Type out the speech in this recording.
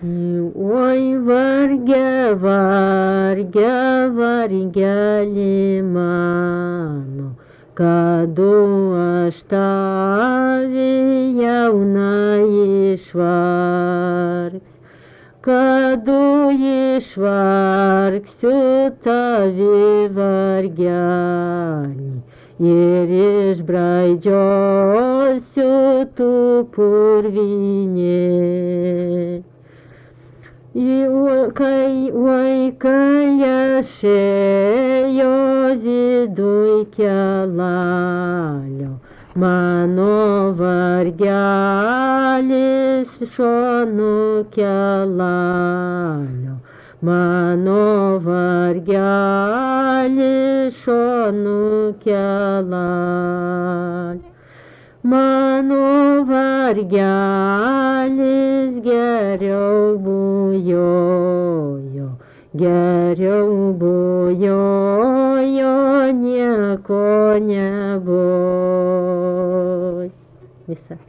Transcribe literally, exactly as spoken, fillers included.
Oi, varge, varge, vargeli mano, kadu aš tavi jauna išvargs, kadu išvargsiu tavi vargelį ir išbraidžiosiu tu purvinė. Kai vaikai aš ėjo viduj kelalio, mano vargelis šonu kelalio, mano vargelis šonu kelalio. Mano vargelis geriau bujojo, geriau bujojo, nieko nebuvo. Visa.